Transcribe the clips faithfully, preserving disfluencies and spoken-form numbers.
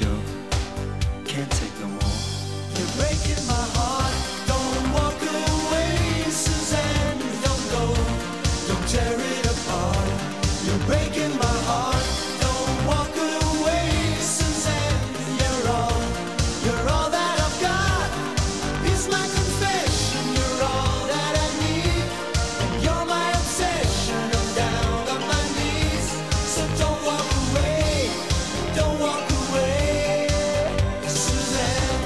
sure. Can't take no more. You're breaking my heart. Don't walk away, Suzanne. Don't go. Don't tear it apart. You're breaking my heart. Don't walk away, Suzanne. You're all, you're all that I've got. It's my confession. You're all that I need. And you're my obsession. I'm down on my knees. So don't walk away. Don't walk away, Suzanne.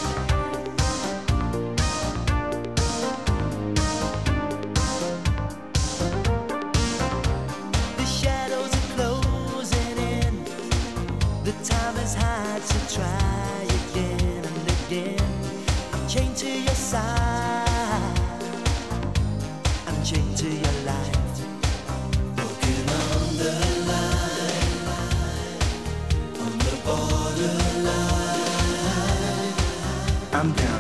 The shadows are closing in. The time is high to try again and again. I'm chained to your side. I'm chained to your light. Walking on the line, on the borderline. I'm down